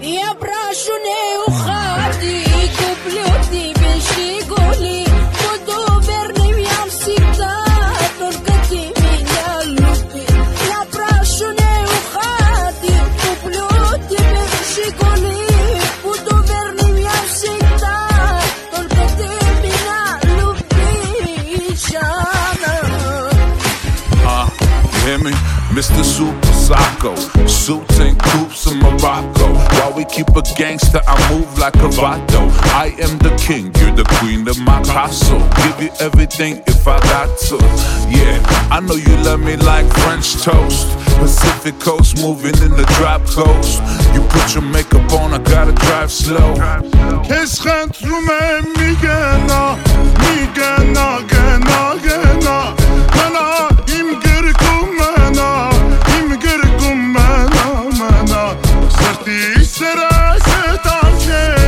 يا براشوني وخادي كوبلوتي بشي قولي خدو برني ويام سيكتا تركتي من قلبي يا براشوني وخادي كوبلوتي بشي قولي خدو برني ويام سيكتا تركتي من قلبي شانا. Hear me? Mr. Super Psycho, suits and coops in Morocco. While we keep a gangster, I move like a vato. I am the king, you're the queen of my castle. Give you everything if I got to. Yeah, I know you love me like French toast. Pacific coast, moving in the drop coast. You put your makeup on, I gotta drive slow. Será se tan